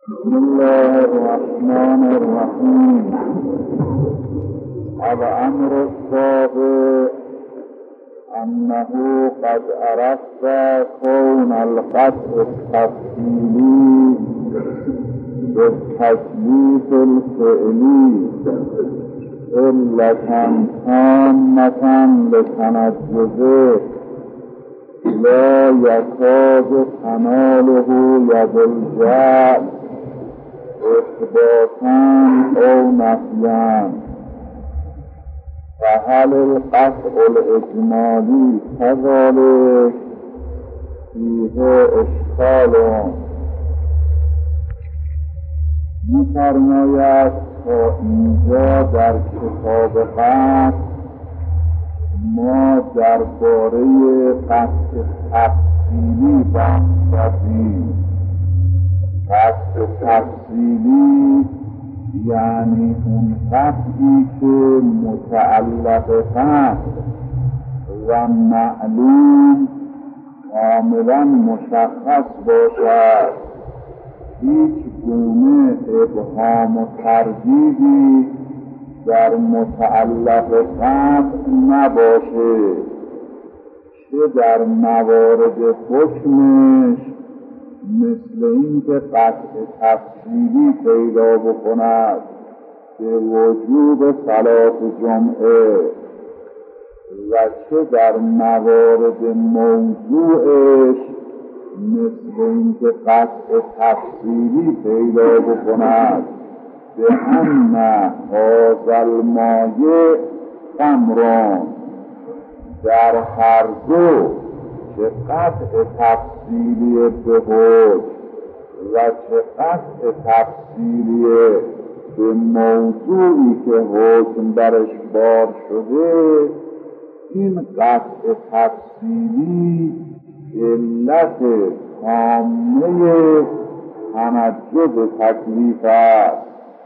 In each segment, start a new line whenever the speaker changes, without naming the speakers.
بسم الله الرحمن الرحیم. الامر السابع انه قد عرفت كون القطع التفصیلی بالتکلیف الفعلی علة تامة لتنجزه لا يكاد تناله يد الجعل اثباتا او نفيا. فهل القطع الاجمالی كذلك؟ فيه اشکال. می‌فرماید تا اینجا در کتاب قطع ما درباره قطع تفصیلی بحث کردیم. قطع تفصیلی یعنی اون قطعی که متعلق قطع و معلوم کاملا مشخص باشد، هیچ گونه ابهام و تردیدی در متعلق قطع نباشه، چه در موارد حکمش مثل این که قطع تفصیلی پیدا بکند به وجوب صلاة جمعه، و چه در موارد موضوعش مثل این که قطع تفصیلی پیدا بکند به ان هذا المایع خمران. در هر دو چه قطع تفصیلی به حکم و چه قطع تفصیلی به موضوعی که حکم درش بار شده، این قطع تفصیلی علت تامه تنجز تکلیف است.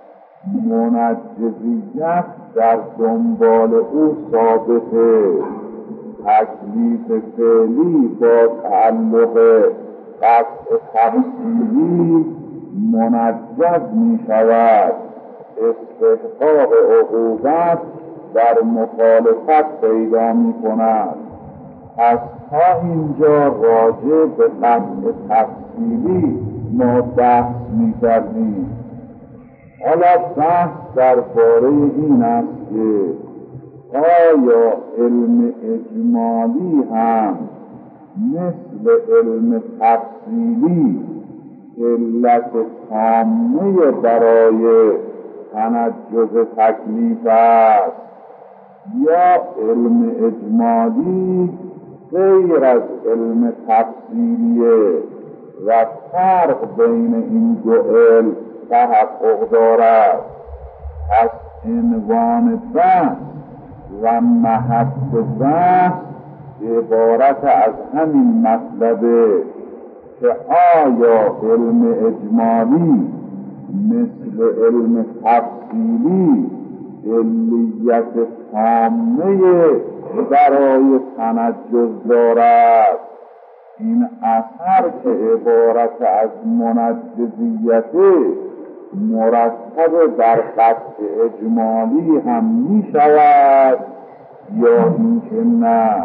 منجزیت در دنبال او ثابته. تکلیف فعلی با تعلق قطع تفصیلی منجز می شود. استحقاق عقوبت در مخالفت پیدا می کند. از تا اینجا راجع به قطع تفصیلی ما بحث می کردیم. حالا بحث درباره این است که آیا علم اجمالی هم مثل علم تفصیلی علت تامه برای تنجز تکلیف است، یا علم اجمالی غیر از علم تفصیلیه و فرق بین این دو علم تحقق دارد. از عنوان بحث و محط بحث عبارت از همین مطلبه که آیا علم اجمالی مثل علم تفصیلی علیت تامه برای تنجز دارد. این اثر که عبارت از منجزیت مرتب در قطع اجمالی هم می شود یا اینکه نه.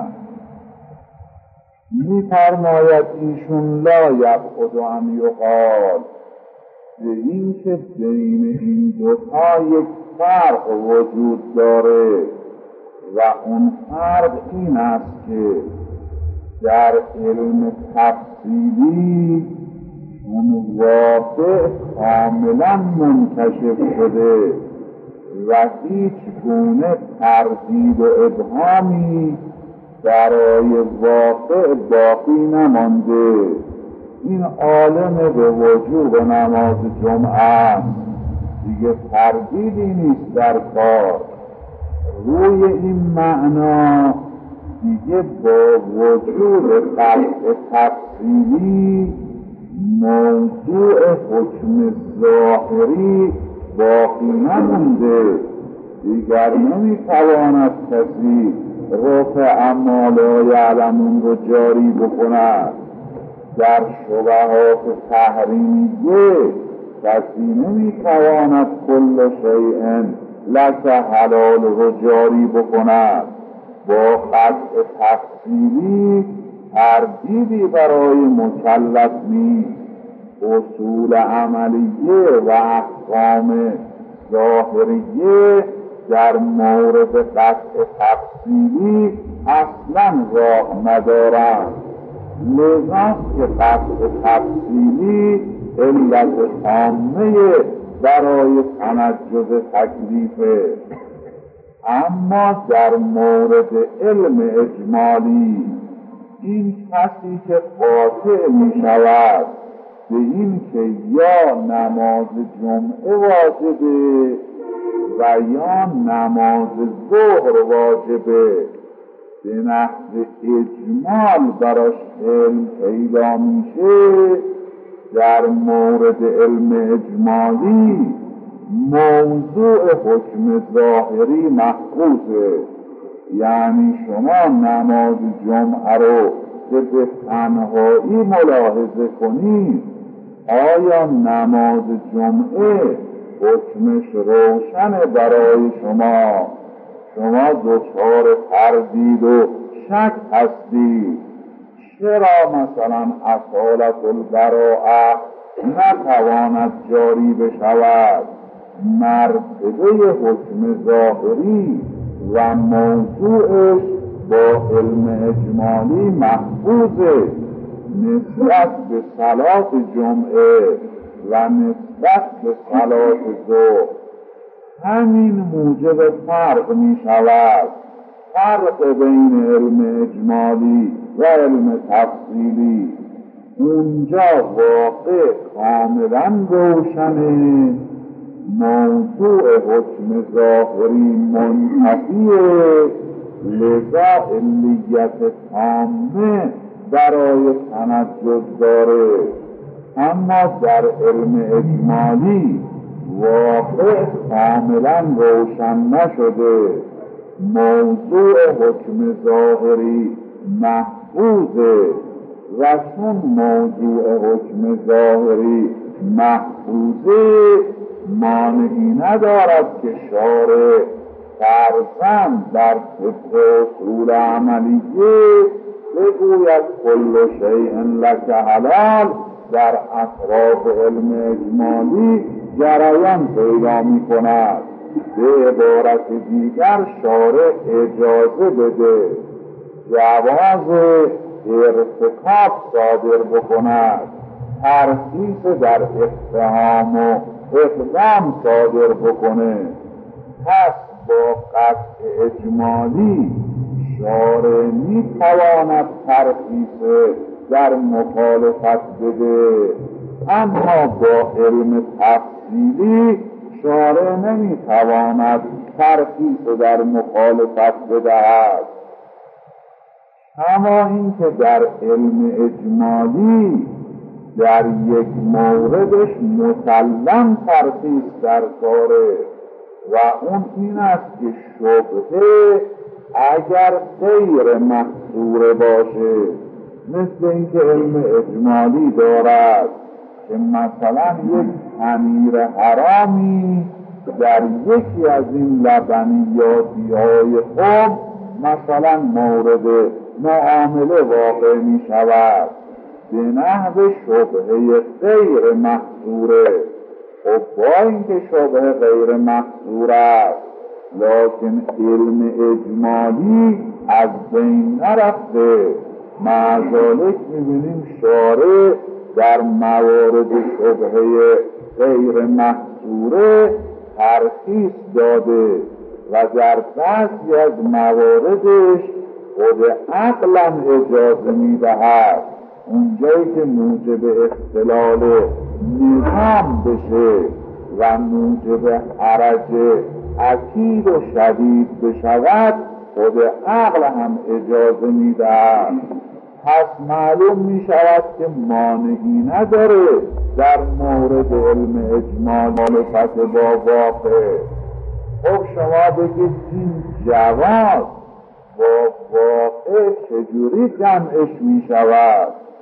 می فرماید ایشون لا یبعد ان یقال، به این که بین این دوتا یک فرق وجود داره و اون فرق این است که در علم تفصیلی اون واقع کاملا منکشف شده و هیچ گونه تردید و ابهامی برای واقع باقی نمانده. این عالم به وجوب نماز جمعه دیگه تردیدی نیست در کار. روی این معنا دیگه با وجود قطع تفصیلی موضوع حکم ظاهری باقی نمونده. دیگر نمیتواند کسی رفع ما لا یعلمون رو جاری بکند. در شبهات تحریمیه کسی نمیتواند کل شیء لک حلال رو جاری بکند. با قطع تفصیلی تردیدی برای مکلف نیست. اصول عملیه و احکام ظاهریه در مورد قطع تفصیلی اصلا راه ندارند. لذا که قطع تفصیلی علت تامه برای تنجز تکلیفه. اما در مورد علم اجمالی این کسی که قاطع می شود به این که یا نماز جمعه واجبه و یا نماز ظهر واجبه، به نحو اجمال براش علم پیدا میشه. در مورد علم اجمالی موضوع حکم ظاهری محفوظه. یعنی شما نماز جمعه رو که به تنهایی ملاحظه کنید، آیا نماز جمعه حکمش روشن برای شما دچار تردید و شک هستید؟ چرا مثلا اصالت البراءه نتواند جاری بشود؟ مرتبه حکم ظاهری و موضوعش با علم اجمالی محفوظه. نسبت به صلاة جمعه و نسبت به صلاة ظهر همین موجب فرق می شود. فرق بین علم اجمالی و علم تفصیلی اونجا واقع کاملا روشنه. موضوع حکم ظاهری منتفیه، لذا علیت تامه برای تنجز داره. اما در علم اجمالی واقع کاملا روشن نشده. موضوع حکم ظاهری محفوظه و چون موضوع حکم ظاهری محفوظه مانعی ندارد که شارع فرضاً در طبق اصول عملیه بگوید کل شیء لک حلال در اطراف علم اجمالی جریان پیدا می کند. به عبارت دیگر شارع اجازه بده جواز ارتکاب صادر بکند، ترخیص در اتهام و اقدام صادر بکنه. پس با قطع اجمالی شارع می تواند ترخیص در مخالفت بده، اما با علم تفصیلی شارع نمی تواند ترخیص در مخالفت بدهد. اما این که در علم اجمالی در یک موردش مسلم ترخیص در کاره و اون این است که شبهه اگر غیر محصور باشه، مثل اینکه علم اجمالی دارد که مثلا یک خمیر حرامی در یکی از این لبنیاتی های خود مثلا مورد معامله واقع می شود به نحو شبهه غیر محصوره. خب با اینکه شبهه غیر محصور است لکن علم اجمالی از بین نرفته، مع ذلک می‌بینیم شارع در موارد شبهه غیر محصوره ترخیص داده و در بعضی از مواردش خود عقلا اجازه می‌دهد اونجایی که موجب اختلال نظام بشه و موجب حرج اکید و شدید بشود خود عقل هم اجازه می‌دهد. پس معلوم می‌شود که مانعی نداره در مورد علم اجمال مخالفت با واقع. خب شما بگید این جواز با واقع چجوری جمعش می‌شود؟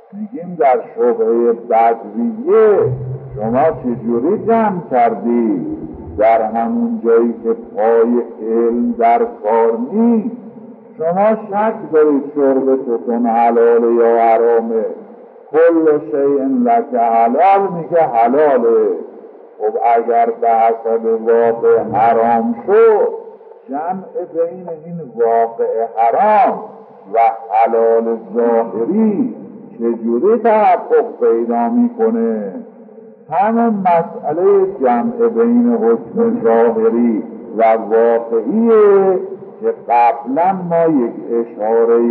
میگیم در شبهه بدویه شما چجوری جمع کردی؟ در همون جایی که پای علم در کار نیست شما شک دارید شربتتون حلاله یا حرامه. کل شیء لک حلال میگه حلاله. خب اگر به حسب واقع حرام شد، جمع بین این واقع حرام و حلال ظاهری چجوری تحقق پیدا میکنه؟ همه مسئله جمع بین حکم ظاهری و واقعیه که قبلا ما یک اشاره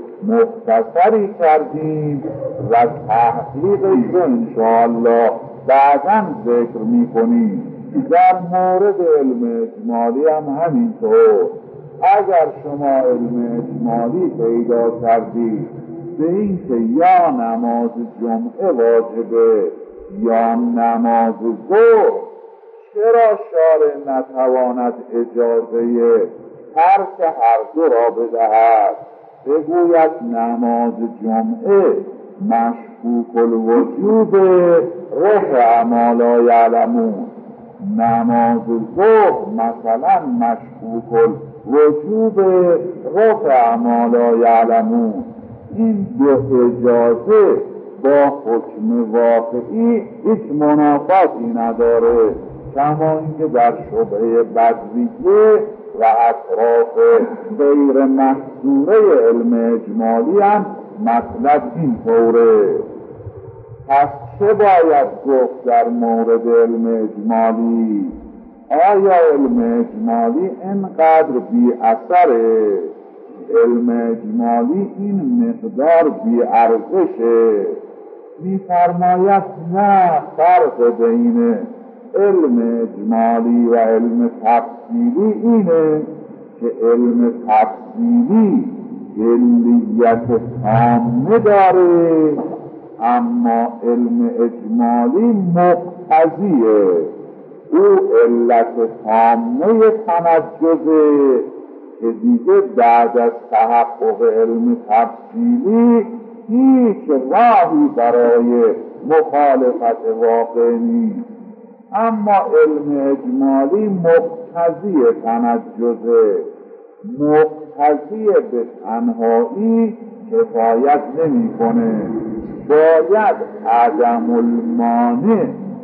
مختصری کردیم و تحقیقش رو انشاءالله بعداً ذکر میکنیم. در مورد علم اجمالی هم همینطور. اگر شما علم اجمالی پیدا کردید به این که یا نماز جمعه واجبه یا نماز ظهر، چرا شارع نتواند اجازه ترک هر دو را بدهد؟ بگوید نماز جمعه مشکوک الوجوب رفع ما لا یعلمون، نماز ظهر مثلا مشکوک الوجوب رفع ما لا یعلمون. این دو اجازه با حکم واقعی هیچ منافاتی نداره، کما اینکه در شبهه بدویه و اطراف غیر محصوره علم اجمالی هم مطلب این طوره. پس چه باید گفت در مورد علم اجمالی؟ آیا علم اجمالی اینقدر بی اثره؟ علم اجمالی این مقدار بی ارزشه؟ می‌فرماید نه، فرق بین علم اجمالی و علم تفصیلی اینه که علم تفصیلی کلیت تامه داره، اما علم اجمالی مقتضیه. او علت تامه تنجزه که دیگه بعد از تحقق علم تفصیلی هیچ راهی برای مخالفت واقع نیست. اما علم اجمالی مقتضی تنجزه، مقتضی به تنهایی کفایت نمی کنه، باید عدم المانع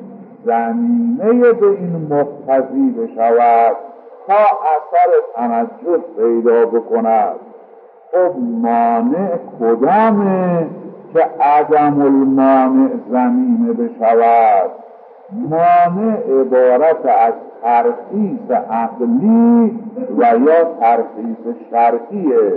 زمینه به این مقتضی بشود تا اثر تنجز پیدا بکند. خب مانع کدامه که عدم المانع زمینه بشود؟ مانع عبارت از ترخیص عقلی و یا ترخیص شرعیه.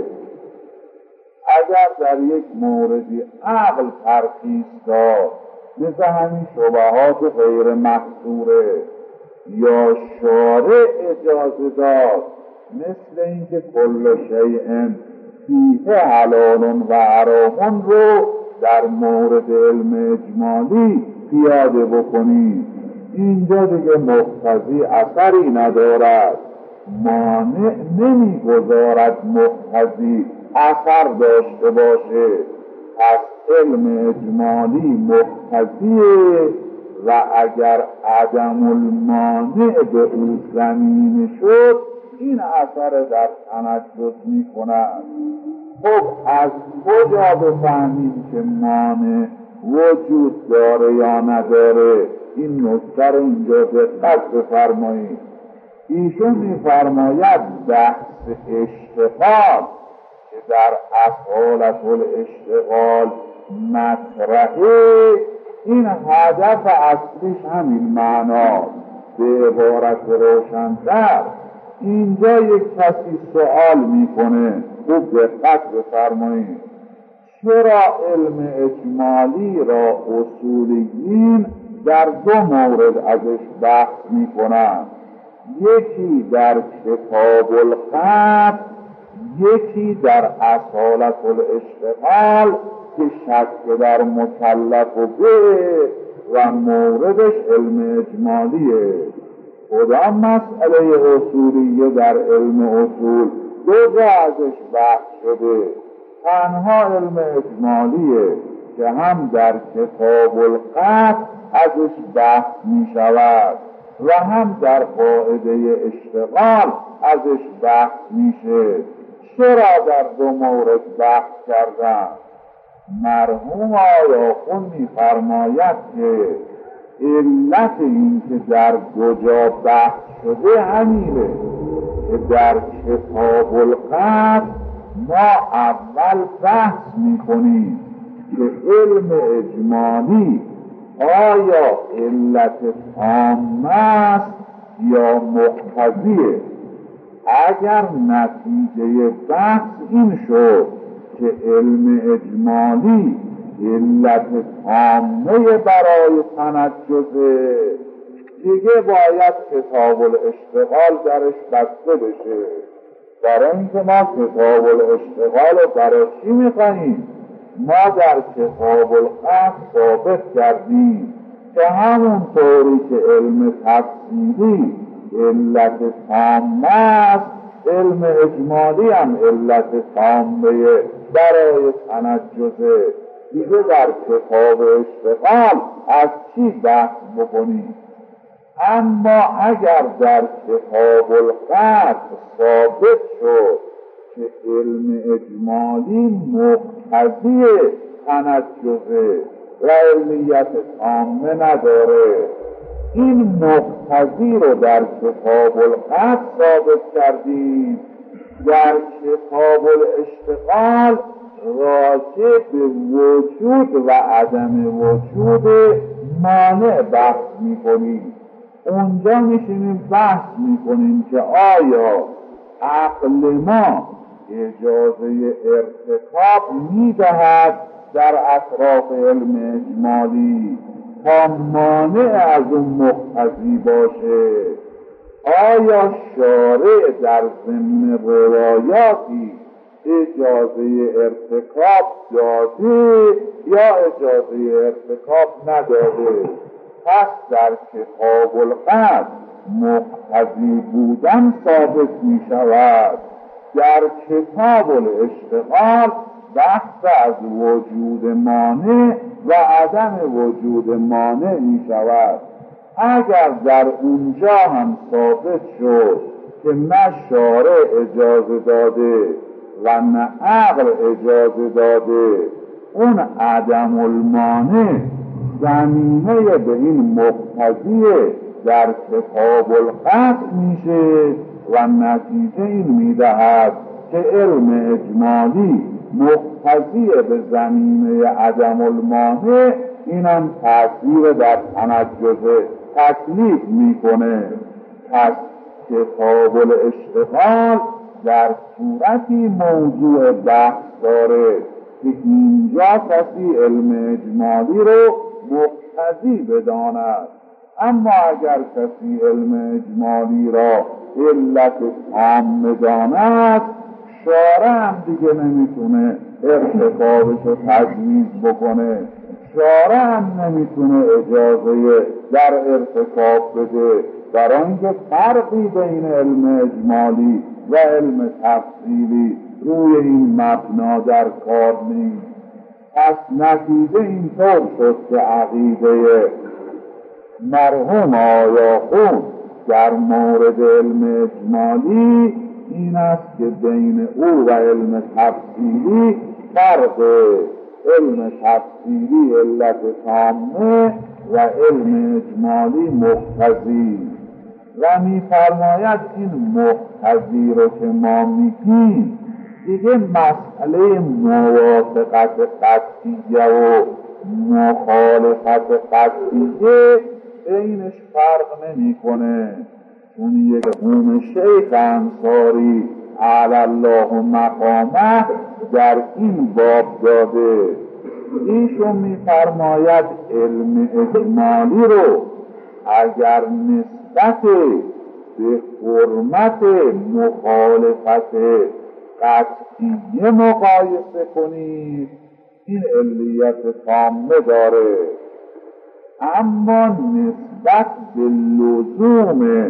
اگر در یک موردی عقل ترخیص داد، مثل همین شبهات غیر محصوره، یا شارع اجازه داد مثل اینکه کل شیء فیه حلال و حرام رو در مورد علم اجمالی پیاده بکنید، اینجا دیگه مقتضی اثری ندارد، مانع نمیگذارد مقتضی اثر داشته باشه. پس علم اجمالی مقتضیه و اگر عدم المانع به او زمینه شد این اثر در تنجز می کند. خب از کجا بفهمیم که مانع وجود داره یا نداره؟ این نکته رو اینجا دقت بفرمایید. ایشون میفرماید بحث اشتغال که در افعال الاشتغال مطرحه، این هدف اصلیش همین معنا. به عبارت روشن‌تر اینجا یک کسی سوال میکنه، خوب دقت بفرمایید، چرا علم اجمالی را اصولیین در دو مورد ازش بحث میکنند؟ یکی در کتاب الخط، یکی در اصالت الاشتغال که شک در مکلف و به و موردش علم اجمالیه. کدام مسئله اصولیه در علم اصول دو جا ازش بحث شده؟ تنها علم اجمالیه که هم در کتاب القطع ازش بحث می شود و هم در قاعده اشتغال ازش بحث میشه. چرا در دو مورد بحث کردن؟ مرحوم آیاخون می‌فرماید که علت این که در دو جا بحث شده همینه که در کتاب القطع ما اول بحث میکنیم که علم اجمالی آیا علت تامه است یا مقتضیه. اگر نتیجه بحث این شد که علم اجمالی علت تامه برای تنجزه، دیگه باید کتاب الاشتغال درش بسته بشه. برای اینکه ما کتاب الاشتغال رو برای چی میخواییم؟ ما در کتاب القطع ثابت کردیم که همون طوری که علم تفصیلی علت تامه است، علم اجمالی هم علت تامه برای تنجزه. دیگه در کتاب اشتغال از چی بحث بکنیم؟ اما اگر در کتاب القطع ثابت شد که علم اجمالی مقتضی تنجزه و علمیت تامه نداره، این مقتضی رو در کتاب القطع ثابت کردیم. در کتاب الاشتغال راجع به وجود و عدم وجود مانع بحث میکنیم. اونجا میشینیم بحث میکنیم که آیا عقل ما اجازه ارتکاب میدهد در اطراف علم اجمالی تا مانع از اون مقتضی باشه؟ آیا شارع در ضمن روایاتی اجازه ارتکاب داده یا اجازه ارتکاب نداده؟ پس در کتاب القطع مقتضی بودن ثابت می شود. در کتاب الاشتغال بحث از وجود مانع و عدم وجود مانع می شود. اگر در اونجا هم ثابت شد که نه شارع اجازه داده و نه عقل اجازه داده، اون عدم المانع زمینه به این مقتضی در کتاب القطع میشه و نتیجه این میدهد که علم اجمالی مقتضی به زمینه عدم المانع، اینم تأثیر در تنجزه تکلیف میکنه. پس کتاب الاشتغال در صورتی موضوع بحث داره که اینجا کسی علم اجمالی رو مقتضی بداند، اما اگر کسی علم اجمالی را علت تام بداند، شارع هم دیگه نمیتونه ارتکابش رو تجویز بکنه، شارع هم نمیتونه اجازه در ارتکاب بده، برای اینکه فرقی بین علم اجمالی و علم تفصیلی روی این مبنا در کار نیست. پس نتیجه اینطور شد که عقیده مرحوم آیاخون در مورد علم اجمالی این است که بین او و علم تفصیلی فرق، علم تفصیلی علت تامه و علم اجمالی مقتضی. و می‌فرماید این مقتضی رو که ما میگیم دیگه مسئله موافقت قطعیه و مخالفت قطعیه بینش فرق نمی‌کنه، چون یک قوم شیخ انصاری علی الله مقامه در این باب داده. ایشون می‌فرماید علم اجمالی رو اگر نسبت به حرمت مخالفت قطعیه مقایسه کنید، این علیت تامه داره، اما نسبت به لزوم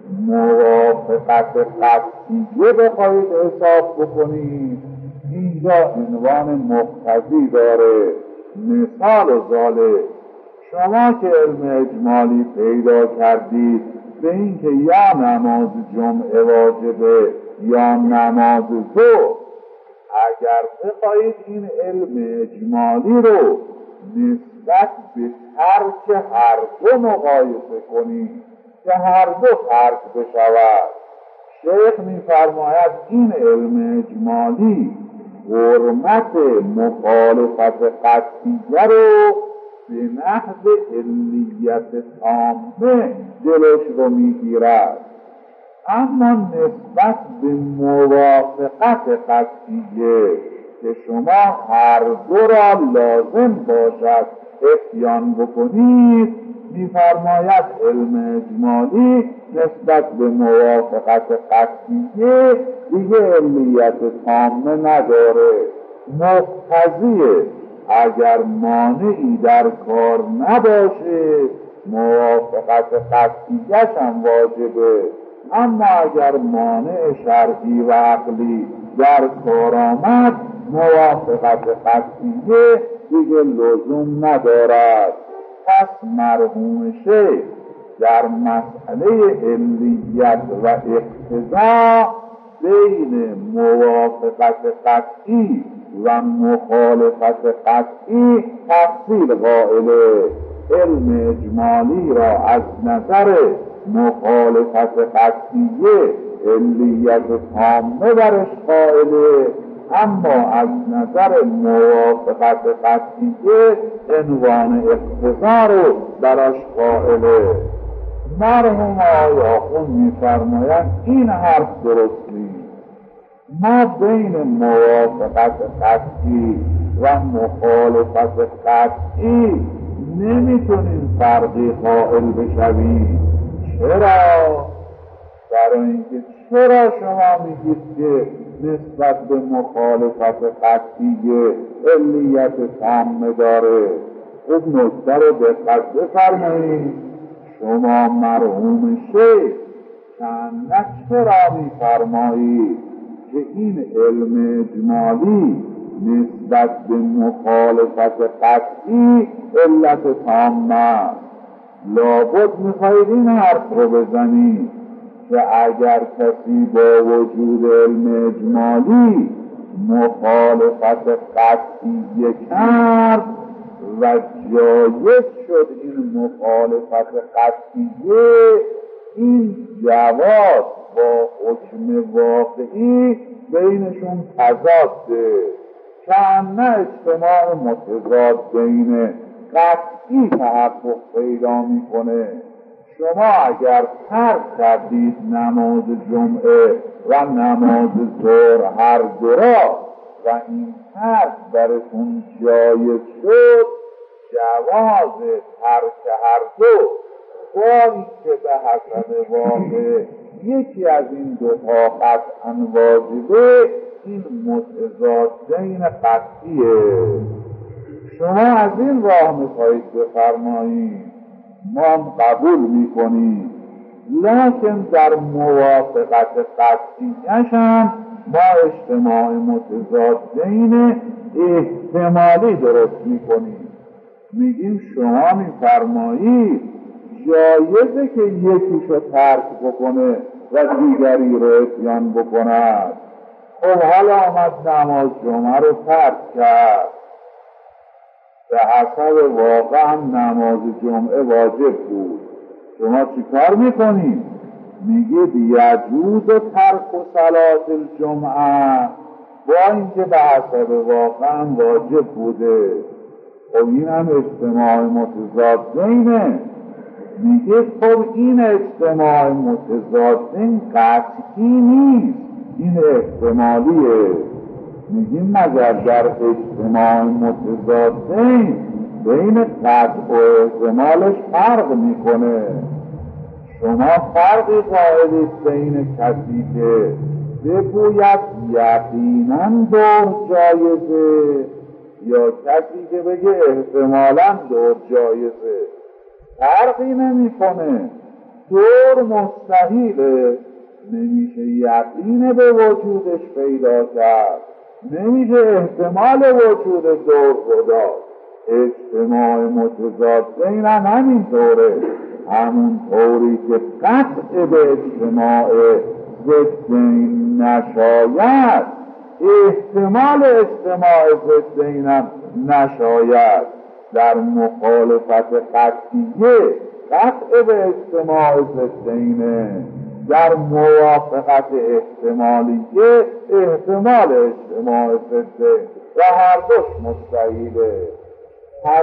موافقت قطعیه بخواهید حساب بکنید، اینجا عنوان مقتضی داره. مثال ذالک، شما که علم اجمالی پیدا کردید به این که یا نماز جمعه واجبه یا نماز ظهر، اگر بخواهید این علم اجمالی رو نسبت به ترک هر دو مقایسه کنید که هر دو ترک بشود، شیخ می‌فرماید این علم اجمالی حرمت مخالفت قطعیه رو به نحو علیت تامه جلوش رو میگیرد، اما نسبت به موافقت قطعیه که شما هر دو را لازم باشد اتیان بکنید، می‌فرماید علم اجمالی نسبت به موافقت قطعیه دیگه علیت تامه نداره، مقتضیه اگر مانعی در کار نباشه موافقت قطعیش هم واجبه، اما اگر مانع شرعی و عقلی در کار آمد موافقت قطعیه دیگه لزوم ندارد. پس مرحوم شیخ در مسئله علیت و اقتضا بین موافقت قطعی و مخالفت قطعی تفصیل قائله، علم اجمالی را از نظر مخالفت قطعیه علیت تامه برش قائله، اما از نظر موافقت قطعیه عنوان اقتضا رو براش قائله. مرحوم آقای آخوند می‌فرمایند این حرف درست نیست، ما بین موافقت قطعی و مخالفت قطعی نمیتونیم فرقی قائل بشویم. چرا؟ برای اینکه چرا شما میگید که نسبت به مخالفت قطعی علیت تامه داره؟ خوب نکته رو دقت بفرمایید. شما مرحوم شیخ چند چرا میفرمایید که این علم اجمالی نسبت به مخالفت قطعی علت تامه؟ لابد میخواهید این حرف رو بزنید که اگر کسی با وجود علم اجمالی مخالفت قطعی کرد و جایز شد این مخالفت قطعیه، این جواز با حکم واقعی بینشون تضاده، کأن اجتماع متضاد بین قطعی تحقق پیدا میکنه. شما اگر ترک کردید نماز جمعه و نماز ظهر هر دو را و این ترک براتون جایز شد، جواز ترک هر دو با اینکه به حسب واقع یکی از این دو تا قطعاً واجبه، این متضادین قطعیه. شما از این راه میخواهید بفرمایید، ما هم قبول میکنیم، لکن در موافقت قطعیش هم ما اجتماع متضادین احتمالی درست میکنیم. میگیم شما میفرمایید جایزه که یکیشو ترک بکنه و دیگری رو اتیان بکند. خب حالا آمد نماز جمعه رو ترک کرد، به حسب واقعا نماز جمعه واجب بود، شما چی کار میکنید؟ میگید یجوز ترک و صلاة الجمعه، با اینکه به حسب واقعا واجب بوده. خب این هم اجتماع متضادینه. میگید خب این اجتماع متضادین قطعی نیست، این احتمالیه. میگیم مگر در اجتماع متضادین بین قطع و احتمالش فرق میکنه. شما فرقی قائلید بین کسی که بگوید یقیناً دور جایزه یا کسی که بگه احتمالاً دور جایزه، فرقی نمیکنه. دور مستحیله، نمیشه یقین به وجودش پیدا کرد، نمیشه احتمال وجود دور خدا. اجتماع متضاد بینم همینطوره، همون طوری که قطع به اجتماع ضدین نشاید، احتمال اجتماع ضدینم نشاید. در مخالفت قطعیه قطع به اجتماع ضدینه، در موافقت احتمالیه احتمال اجتماع ضده و هر دوش مستحیله. پس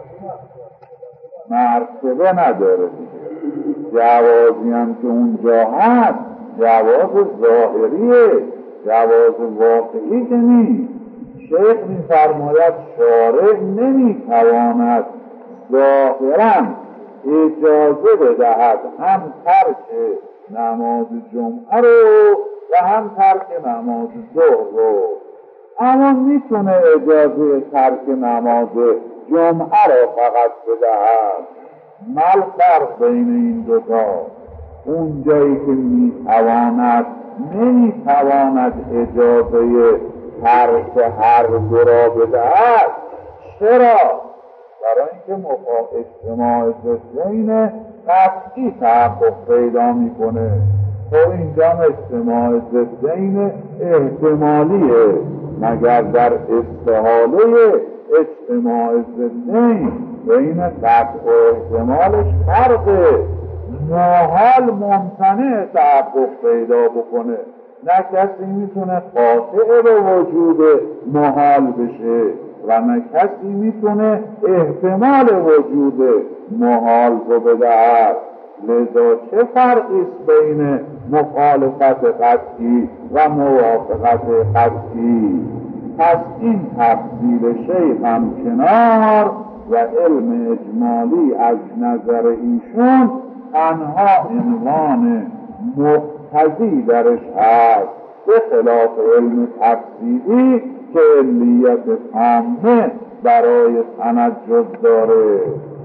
مرتبه نداره دیگه. جوازی هم که اونجا هست جواز ظاهریه، جواز واقعی که نیست. شیخ می‌فرماید شارع نمی‌تواند ظاهراً اجازه بدهد هم ترک نماز جمعه رو و هم ترک نماز ظهر رو، اما میتونه اجازه ترک نماز جمعه رو فقط بدهد. مال فرق بین این دوتا؟ اون جایی که میتواند نمیتواند اجازه ترک هر دو را بدهد. چرا؟ برای اینکه اجتماع ضدین قطعی تحقق پیدا میکنه. خب اینجا اجتماع ضدین احتمالیه، مگر در استحاله اجتماع ضدین بین قطع و احتمالش فرقه. محال ممتنع تحقق پیدا بکنه، نه کسی میتونه قاطع به وجود محال بشه و نه کسی میتونه احتمال وجود محال رو بدهد. لذا چه فرقی است بین مخالفت قطعی و موافقت قطعی؟ پس این تفصیل شیخ هم کنار و علم اجمالی از نظر ایشون تنها عنوان مقتضی درش هست، به خلاف علم تفصیلی که علیت تامه برای تنجز داره.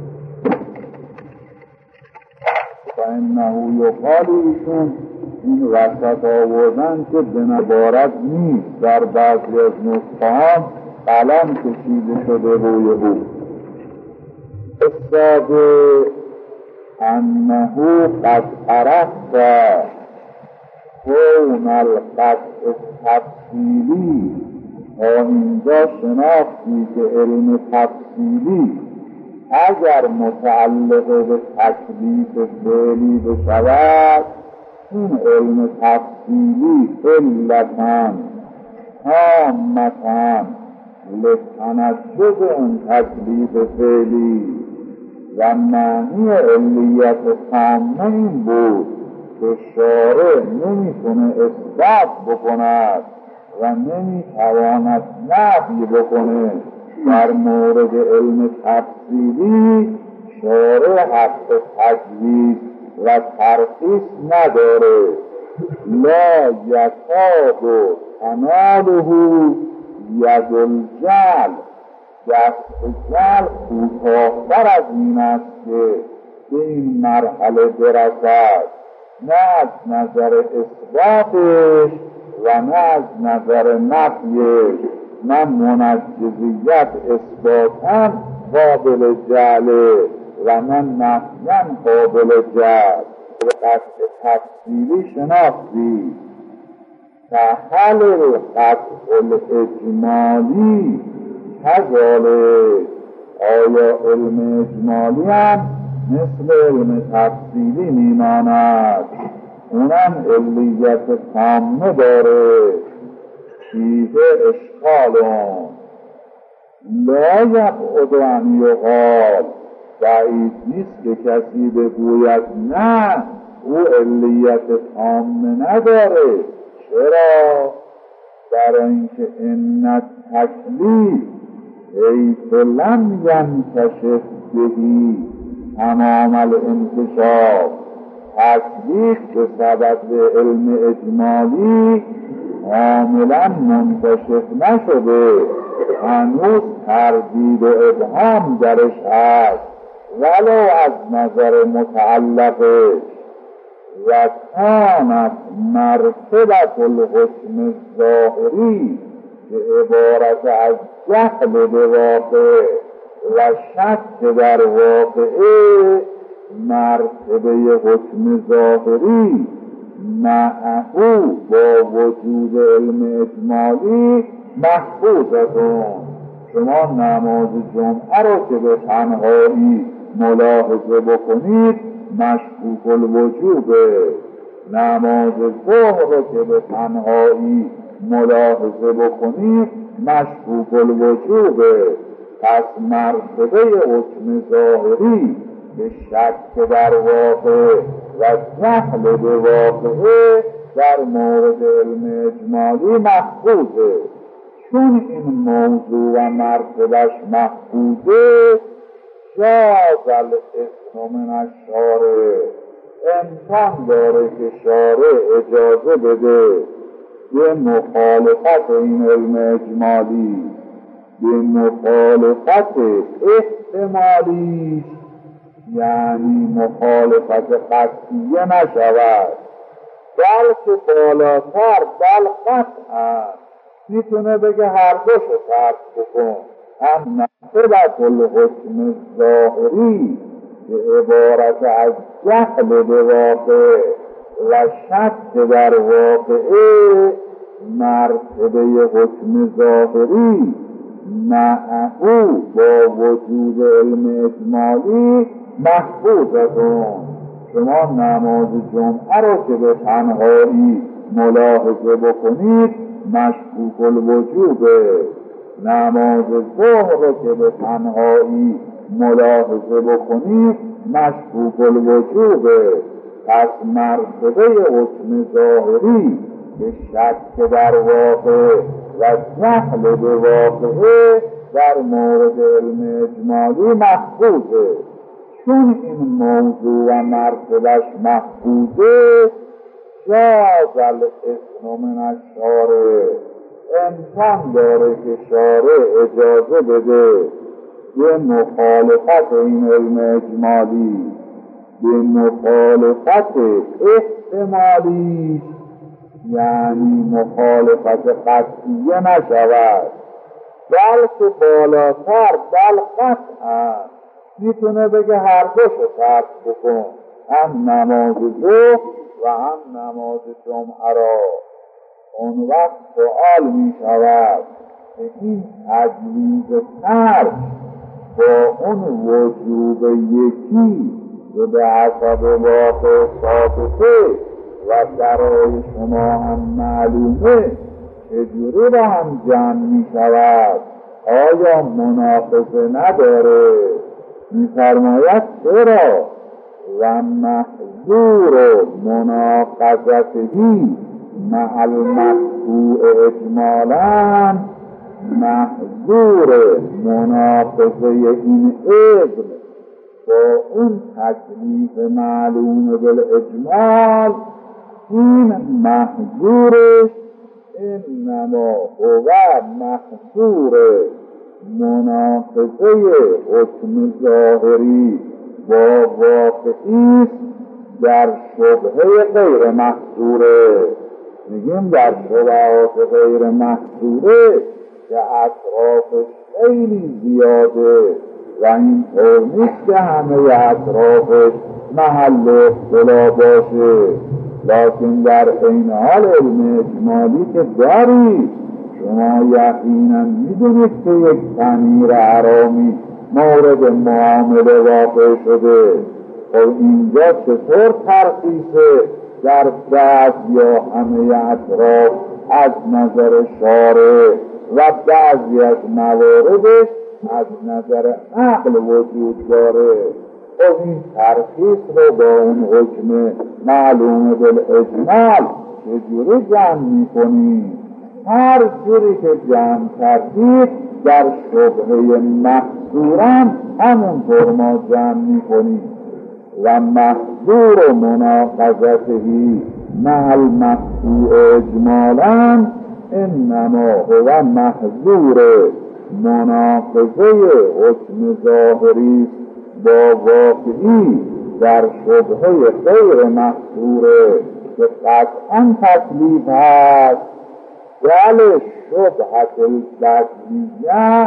فانه یقال، ایشون این وسط آوردن که به نبارد نیست، در بعضی از نسخه‌ها قلم کشیده شده روی او. استاد انه قد عرفت کون القطع تفصیلی، تا اینجا شناختی که علم تفصیلی اگر متعلق به تکلیف فعلی بشود، این علم تفصیلی علتاً تامتاً لتنجز اون تکلیف فعلی. و معنی علیت تامه این بود که شارع نمیتونه اثبات بکند و نمیتواند نفی بکنه. در مورد علم تفصیلی شارع حق تجویز و ترخیص نداره. لا یکاد تناله ید الجل، دست جل کوتاه‌تر از این است که به این مرحله برسد، نه از نظر اثباتش و نه از نظر نفیش. نه منجزیت اثباتاً قابل جعله و نه نفیاً قابل جعل. قطع تفصیلی شناختی تحل القطع الاجمالی کذالک، آیا علم اجمالی هم مثل علم تفصیلی میماند؟ اونم علیت تامه داره. فیه اشکالون لا یبعد ان یقال، بعید نیست که کسی بگوید نه او علیت تامه نداره. چرا؟ برای اینکه ان التکلیف حیث لم ینکشف بهی تمام الانکشاف، تکلیف به سبب علم اجمالی کاملا منکشف نشده، هنوز تردید و ابهام درش هست ولو از نظر متعلقش. و کانت مرتبت الحکم الظاهری، که عبارت از جهل به واقع و شک در واقعه مرتبه حکم ظاهری معهو با وجود علم اجمالی محفوظتون. شما نماز جمعه رو که به تنهایی ملاحظه بکنید مشکوک الوجوبه، نماز ظهر رو که به تنهایی ملاحظه بکنید مشکوک الوجوبه. پس مرتبه حکم ظاهری به شک در واقع و جهل به واقعه در مورد علم اجمالی محفوظه. چون این موضوع و مرتبهش محفوظه جاز الاسم من الشارع، امکان داره که شارع اجازه بده به مخالفت این علم اجمالی، به مخالفت احتمالی، یعنی مخالفت قطعیه نشود، بلکه بالاتر بل قطعا میتونه بگه هر دوشو فرض بکن. هم نسبت الحکم ظاهری که عبارت از جهل به واقع و شک در واقعه مرتبه حکم ظاهری معهو با وجود علم اجمالی محفوظتون. شما نماز جمعه رو که به تنهایی ملاحظه بکنید مشکوک الوجوبه، نماز ظهر رو که به تنهایی ملاحظه بکنید مشکوک الوجوبه. پس مرتبه حکم ظاهری به شک در واقع و جهل به واقعه در مورد علم اجمالی محفوظه. چون این موضوع و مرتبهش محفوظه جاز الاسم من الشارع، امکان داره که شارع اجازه بده به مخالفت این علم اجمالی، به مخالفت احتمالی، یعنی مخالفت قطعیه نشود، بلکه بالاتر بل قطعا میتونه بگه هر دوشو فرض بکن، هم نماز ظهر و هم نماز جمعه را. اون وقت سؤال می شود که این تجویز ترک با اون وجوب یکی که به حسب واقع ثابته و برای شما هم معلومه چجوری با هم جمع می شود؟ آیا مناقضه نداره؟ می فرماید چرا؟ و محظور مناقضتهی مع المقطوع اجمالا، محظور مناقضه این اذن با اون تکلیف معلوم بالاجمال، این محظورش انما هو محظور مناقضه حکم ظاهری با واقعی در شبهه غیر محظوره. میگیم در شبهات غیر محظوره که اطرافش خیلی زیاده و این طور نیست که همه اطرافش محل اختلاف باشه، لکن در این حال علم اجمالی که داری شما یقینا میدونید که یک تنیر حرامی مورد معامله واقع شده. خب اینجا چطور ترخیصه در بعض یا همه اطراف از نظر شارع و بعضی از مواردش از نظر عقل وجود داره؟ خب این ترخیص رو با اون حکم معلوم بالاجمال چجوری جمع میکنی؟ هر جوری که جمع کردید در شبهه محظورم همونطور ما جمع میکنیم. و محظور مناقضتهی مع المقطوع اجمالا انما هو محظور مناقضه حکم ظاهری با واقعی در شبهه غیر محظوره که قطعا تکلیف هست. بله شبهت البدلیه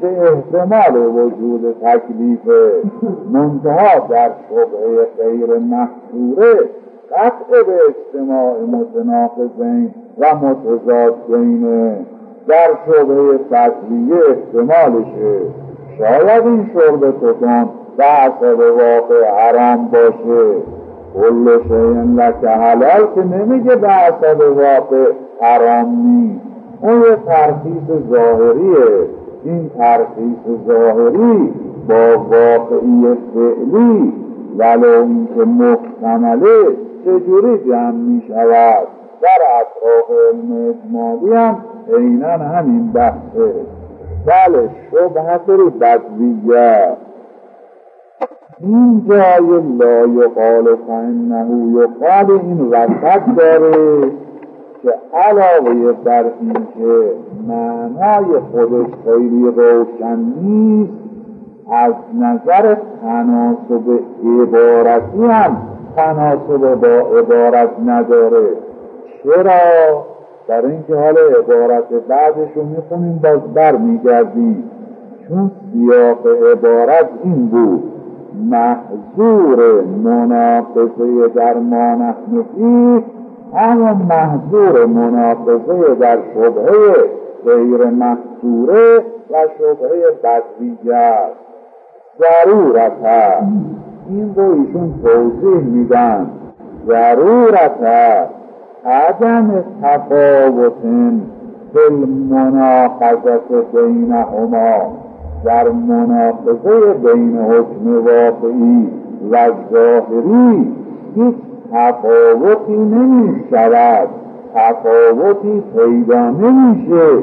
به احتمال وجود تکلیف، منتها در شبهه غیر محصوره قطع به اجتماع متناقضین و متضادین. در شبهه فتویه احتمالشه شاید این شرب تکان به حسب واقع حرام باشه. کل شیء لک حلال که نمیگه به حسب واقع حرام نیست، اون یه ترخیص ظاهریه. این ترخیص ظاهری با واقعی فعلی ولو اینکه محتمله چجوری جمع می شود؟ در اطراف علم اجمالی هم عیناً همین بحثه. بله، شبهت البدویه این جای لا یقال فانه یقال این وسط داره که علاوه بر این که معنای خودش خیلی روشن نیست، از نظر تناسب عبارتی هم تناسب با عبارت نداره. چرا؟ در اینکه حال عبارت بعدش رو میخونیم باز بر میگردیم، چون سیاق عبارت این بود: محظور مناقضه در ما نحن فیه، اما محظور مناقضه در شبهه غیر محظوره و شبهه بدویه است. ضرورت هست، این رو ایشون توضیح میدن. ضرورت هست عدم تفاوت فی المناقضه بینهما، در مناقضه بین حکم واقعی و ظاهری هیچ تفاوتی نمی شود، تفاوتی پیدا نمیشه.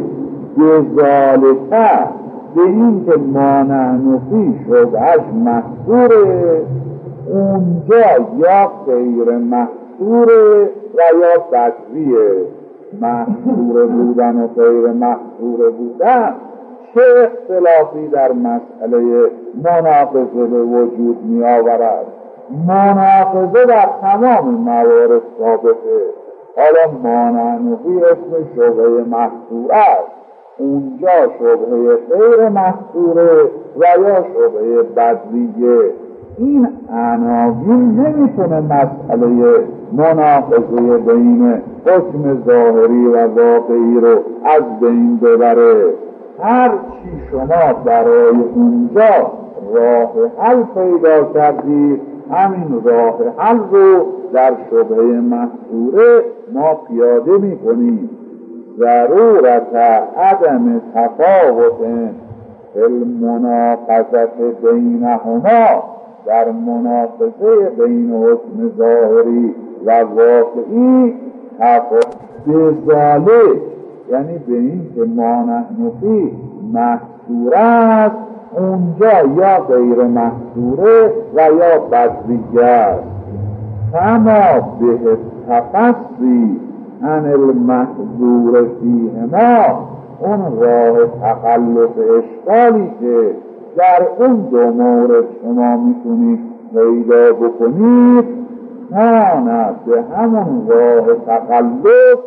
بذالکه به این که ما نحن فی شبهش محظوره، اونجا یا غیر محظوره و یا بدویه. محظور بودن و غیر محظور بودن چه اختلافی در مسئله مناقضه به وجود می آورد؟ مناقضه در تمام موارد ثابته. حالا ما نحن فی اسم شبهه محظور است، اونجا شبهه غیر محظوره و یا شبهه بدویه. این عناوین نمیتونه مسئله مناقضه بین حکم ظاهری و واقعی رو از بین ببره. هر چی شما برای اونجا راه حل پیدا کردید، همین راه حل رو در شبهه محظوره ما پیاده میکنیم. ضرورت عدم تفاوت فی المناقضه بینهما، در مناقضه بین حکم ظاهری و واقعی تفاوت بذالک، یعنی به این که ما نحن فی محظور است، اونجا یا غیر محظوره و یا بدویه است. کما به تفصی عن المحظور فیهما، اون راه تخلص اشکالی که در اون دو مورد شما میتونید پیدا بکنید، کانا به همون راه تخلص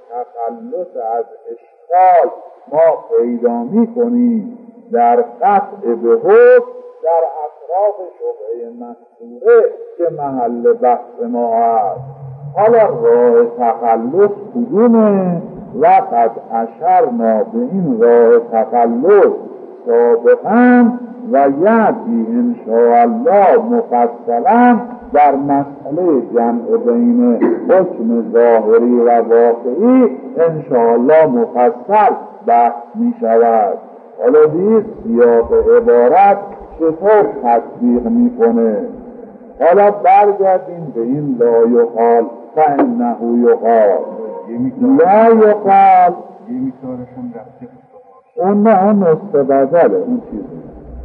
از اشکال ما پیدا میکنیم در قطع به حکم در اطراف شبهه محظوره که محل بحث ما هست. حالا راه تخلص کدومه؟ لقد اشرنا به این راه تخلص سابقا و یأتی انشاءالله مفصلا در مسئله جمع بین حکم ظاهری و واقعی انشاءالله مفصل بحث می شود. حالا دید سیاق عبارت چطور تطبیق می کنه. حالا برگردیم به این لا یقال فانه یقال. لا یقال
یه میکارش هم رفته
اون نه، اون مستبدله، اون چیزی.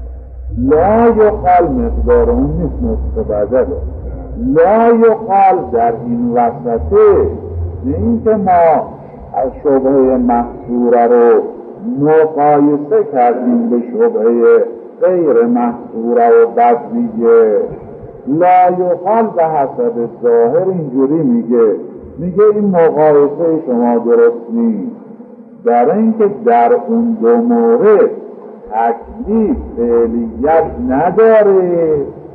لا یقال مقدار اون نیست، مستبدله. لا یقال در این وسطه، نه اینکه ما از شبهه محظوره رو مقایسه کردیم به شبهه غیر محظوره و بدویه. لا یقال به حسب ظاهر اینجوری میگه این مقایسه شما درست نیست، در اینکه در اون دو مورد تکلیف فعلیت نداره،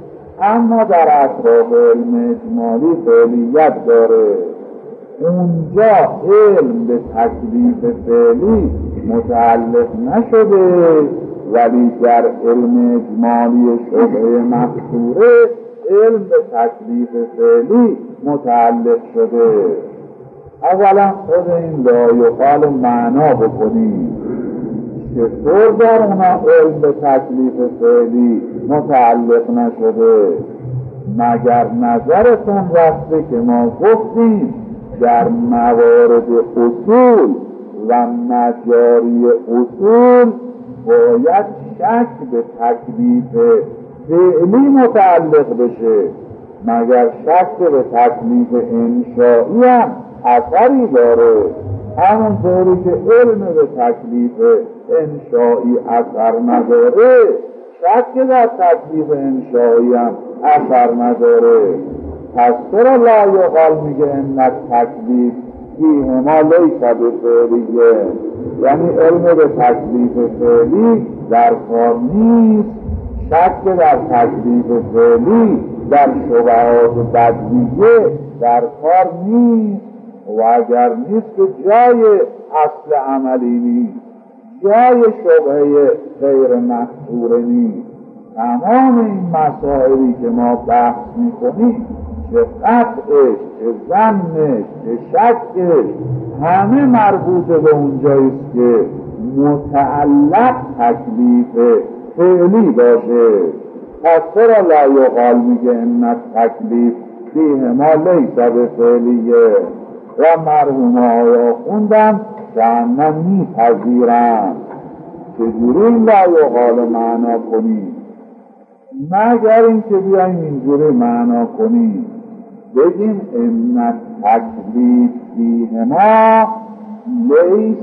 اما در اطراف علم اجمالی فعلیت داره. اونجا علم به تکلیف فعلی متعلق نشده، ولی در علم اجمالی شبهه مقصوره علم به تکلیف فعلی متعلق شده. اولا خود این لایقال معنا بکنید، چطور در اونا علم به تکلیف فعلی متعلق نشده؟ مگر نظرتون رفته که ما گفتیم در موارد اصول و مجاری اصول باید شک به تکلیف فعلی متعلق بشه؟ مگر شک به تکلیف انشائی هم اثری داره؟ همونطوری که علم به تکلیف انشائی اثر نداره، شک در تکلیف انشائی هم اثر نداره. پس چرا لا یقال میگه ان تکلیف فیهما لیس بفعلیه؟ یعنی علم به تکلیف فعلی در کار نیست، شک در تکلیف فعلی در شبهات بدیهیه در کار نیست. و اگر نیست که جای اصل عملی نیست، جای شبهه غیر محصوره نیست. تمام این مسائلی که ما بحث میکنیم، چه قطعش، چه ظنش، چه شکش، همه مربوط به اونجاییست که متعلق تکلیف فعلی باشه. پس چرا لا یقال میگه ان تکلیف فیهما لیس بفعلیه؟ و مرحوم آیا خوندم جهنم میپذیرم. چجوری لا یقال معنا کنیم؟ مگر این که بیاییم اینجوری معنا کنیم، بگیم ان تکلیف فیهما لیس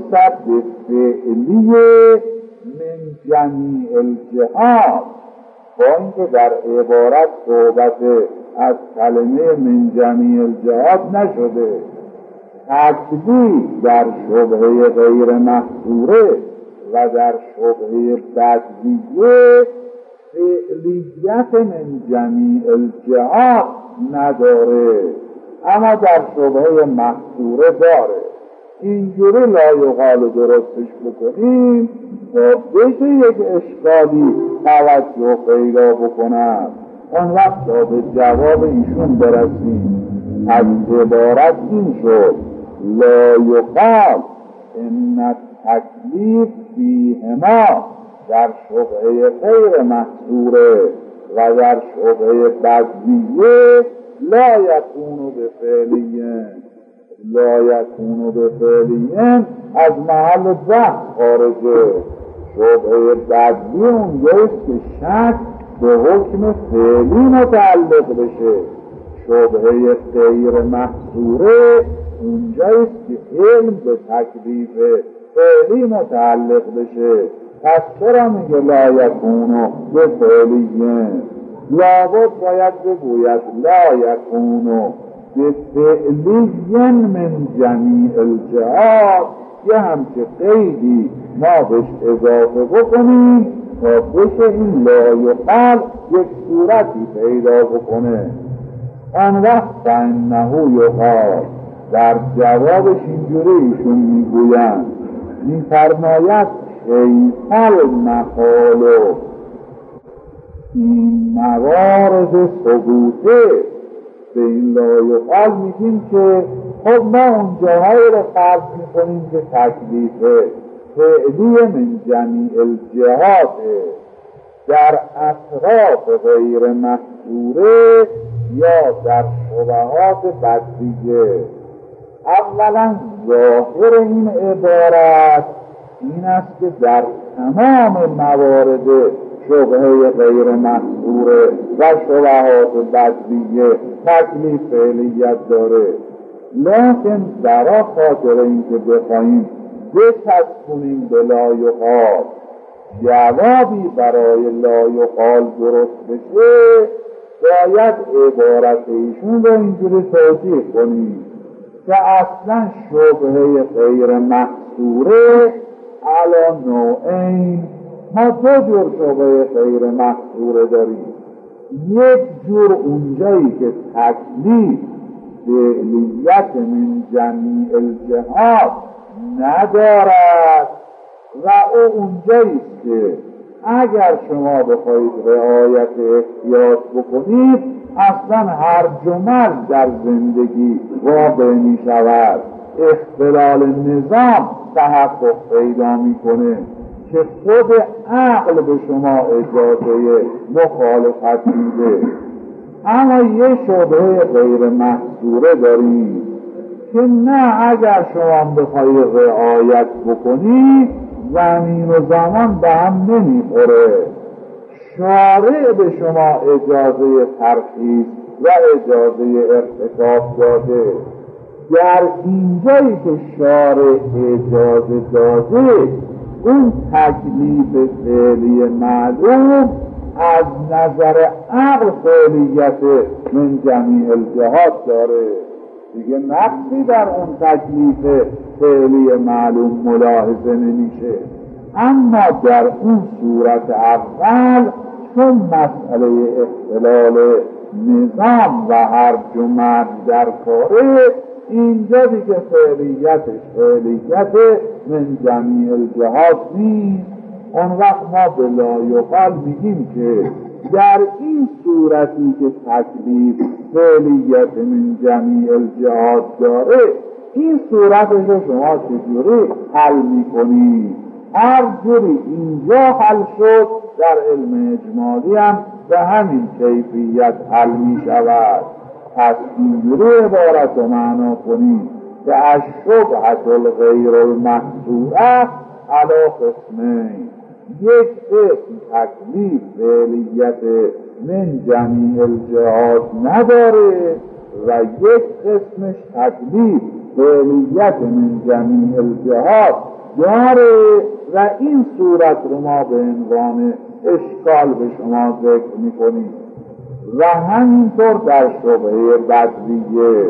بفعلیه من جمیع الجهات. با اینکه در عبارت صحبت از کلمه من جمیع الجهات نشده، تکلیف در شبهه غیر محصوره و در شبهه بدیهیه فعلیت من جمیع الجهات نداره، اما در شبهه محصوره داره. اینجوری لا یقال درستش بکنیم تا بشه یک اشکالی توجه پیدا بکنم، اون وقت تا به جواب ایشون برسیم. از عبارت این شد لا یقال ان تکلیف فیهما در شبهه غیر محصوره و در شبهه بدیهیه لا یکون بفعلیه. لا یکون بفعلیه از محل بحث خارجه. شبهه بدیهیه اونجایست که شک به حکم فعلی متعلق بشه. شبهه غیر محصوره اونجایست که علم به تکلیف فعلی متعلق بشه. پس چرا میگه لا یکونو بفعلیه؟ لابد باید بگوید لا یکونو بفعلیه من جمیع الجهات. یه همچه قیدی ما بهش اضافه بکنیم تا بشه این لا یقال یک صورتی پیدا بکنه. آن وقت فانه یقال در جوابش اینجوری ایشون میگویند، میفرماید کیفل مقالو، این موارد ثبوته به این لا یقال میگیم که خب ما اون جاهایی رو فرض میکنیم که تکلیف فعلی من جمیع الجهاته در اطراف غیر محصوره یا در شبهات بدیهیه. اولا ظاهر این عبارت این است که در تمام موارد شبهه غیر محصوره و شبهات بدیهیه تکلیف فعلیت داره، لیکن برای خاطر این که بخواهیم بچسبونیم به لا یقال، جوابی برای لا یقال درست بشه، باید عبارت ایشون رو اینجوری توضیح کنیم که اصلا شبهه غیر محصوره علی نوعین ما دو جور شبهه غیر محصوره داریم. یک جور اونجایی که تکلیف فعلیت من جمیع الجهات ندارد و او اونجایی که اگر شما بخواید رعایت احتیاط بکنید اصلا هر جمل در زندگی واقع می شود، اختلال نظام تحقق پیدا میکنه که خود عقل به شما اجازه مخالفت میده. اما یه شبهه غیر محصوره دارید که نه، اگر شما بخواید رعایت بکنید زمین و زمان به هم نمیخوره، شارع به شما اجازه ترخیص و اجازه ارتکاب داده. در اینجایی که شارع اجازه داده اون تکلیف فعلی معلوم از نظر عقل فعلیت من جمیع الجهات داره، دیگه نقصی در اون تکلیف فعلی معلوم ملاحظه نمیشه. اما در اون صورت اول چون مسئله اختلال نظام و هر جمع در کاره، اینجا دیگه فعلیتش فعلیت من جمیع الجهات نیست. اون وقت ما به لایقال میگیم که در این صورتی که تکلیف فعلیت من جمیع الجهات داره، این صورتش رو شما چجوری حل میکنید؟ هر جوری اینجا حل شد در علم اجمالی هم به همین کیفیت حل میشود. پس اینجوری عبارت رو معنا کنید که از شبهة الغیر المحصوره علی قسمین، یک قسم تکلیف فعلیت من جمیع الجهات نداره و یک قسمش تکلیف فعلیت من جمیع الجهات داره و این صورت رو ما به عنوان اشکال به شما ذکر میکنیم. و همینطور در شبهه بدویه،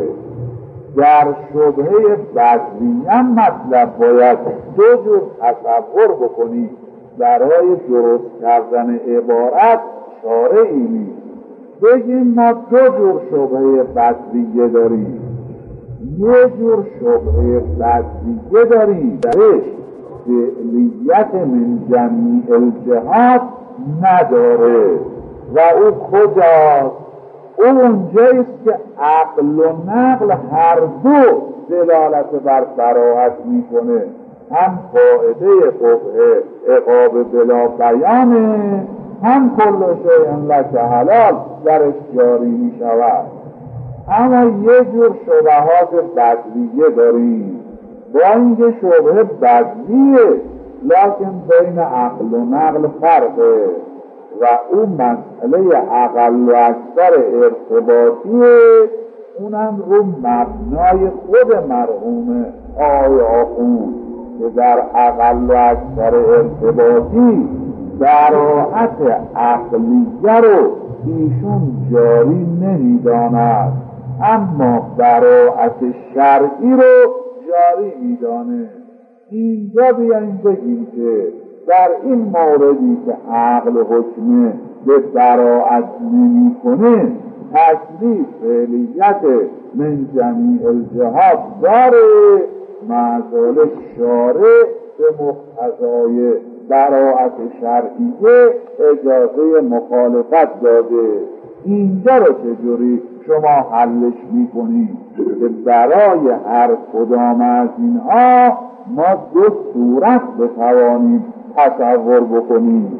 در شبهه بدویه هم مطلب باید دو جور تصور بکنید. برای درست کردن عبارت شارعی نیست. بگیم ما دو جور شبهه بدویه داریم. یه جور شبهه بدویه داریم درش فعلیت من جمیع الجهات نداره و او کجاست؟ او اونجاییست که عقل و نقل هر دو دلالت بر براءت میکنه. هم قاعده فقه عقاب بلا بیانه، هم کل شیء لک حلال درش جاری میشود. اما یه جور شبهات بدویه داریم، با اینکه شبه بدویه لکن بین عقل و نقل فرقه و اون مسئله اقل و اکثر ارتباطیه، اونم رو مبنای خود مرحوم آقای آخوند که در اقل و اکثر ارتباطی براءت عقلیه رو ایشون جاری نمیداند، اما براءت شرعی رو جاری میدانه. اینجا بیاییم بگیم که در این موردی که عقل حکمه به براءت نمی کنه، تکلیف فعلیت من جمیع الجهات داره، معذال شارع به مقتضای براءت شرعیه اجازه مخالفت داده. اینجا رو چجوری شما حلش میکنید که برای هر کدام از اینها ما دو صورت بتوانیم تصور بکنیم.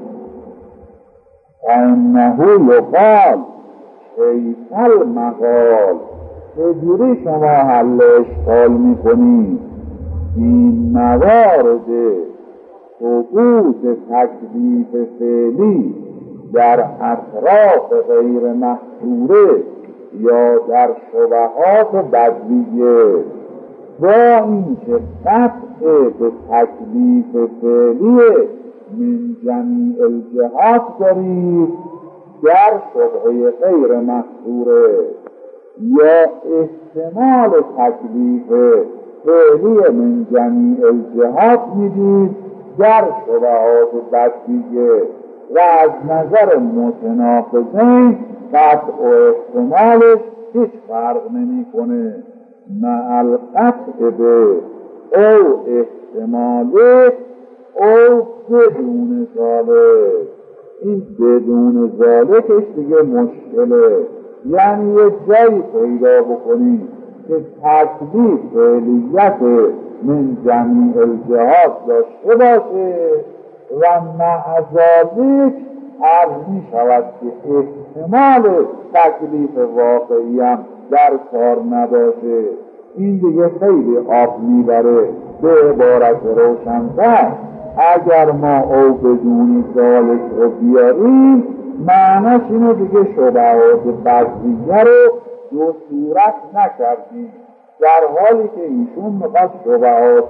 انه یقال کیف المقال، چجوری شما حل اشکال میکنید این موارد ثبوت تکلیف فعلی در اطراف غیر محصوره یا در شبهات بدویه، با اینکه قطع به تکلیف فعلی من جمیع الجهات دارید در شبهه غیر محصوره، یا احتمال تکلیف فعلی من جمیع الجهات میدید در شبهات بدیگه و از نظر متناقضین قطع و احتمالش هیچ فرق نمی کنه. مع القطع به او احتماله او بدون ذالک. این بدون ذالکش دیگه مشکله. یعنی یه جایی پیدا بکنی که تکلیف فعلیت من جمیع الجهات داشته باشه و مع ذالک عرض می شود که احتمال تکلیف واقعی هم در کار نباشه. این دیگه خیلی آب میبره. به عبارت روشن‌تر اگر ما او بدون ذالک رو بیاریم معنیش اینه دیگه شبهات بدیگه رو دو صورت نکردیم، در حالی که ایشون میخواد شبهات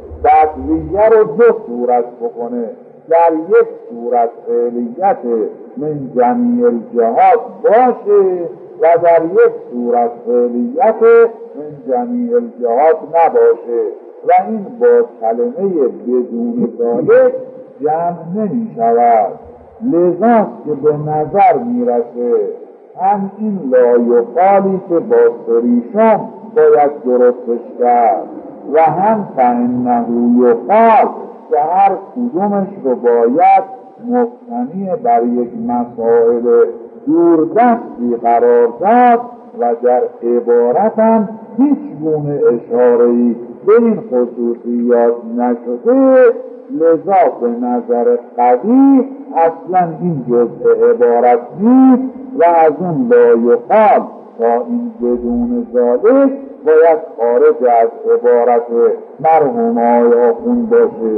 بدیگه رو دو صورت بکنه. در یک صورت فعلیت من جمیع الجهات باشه و در یک صورت فعلیت من جمیع الجهات نباشه و این با کلمه بدون ذالک جمع نمی شود. لذاست که به نظر میرسه هم این لایقالی که با سریشان باید درستش کرد و هم فانه یقال که هر کدومش رو باید مبتنی بر یک مسائل دوردستی قرار داد و در عبارت هم هیچ گونه اشاره‌ای به این خصوصیات نشده. لذا به نظر قوی اصلا این جزء عبارت نیست و از اون لایقال تا این بدون ذالک باید خارج از عبارت مرحوم آقای آخوند باشه.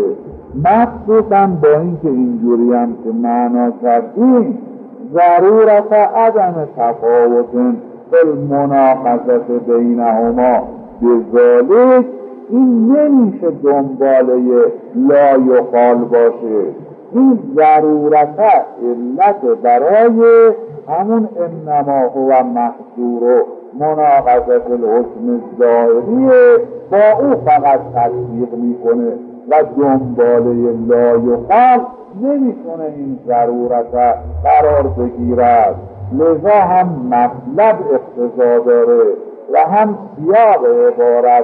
مخصوصا با اینکه اینجوری هم که معنا کردیم ضرورت عدم تفاوت فی المناقضة بینهما بذالک، این نمیشه دنباله لا یقال باشه. این ضرورت علت برای همون انما هو محصور و مناقضة الحکم ظاهریه با او فقط تطبیق میکنه و دنباله لا یقال نمیتونه این ضرورت قرار بگیرد. لذا هم مطلب اقتضا داره و هم سیاق عبارت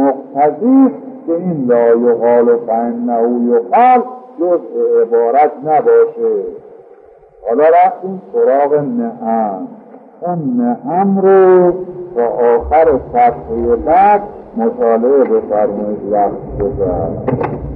مقتضی که این لا یقال و فانه یقال جزء عبارت نباشه. حالا رفتیم سراغ نعم. اون نعم رو تا آخر صفحه بعد مطالعه بفرمایید. وقت گذشت.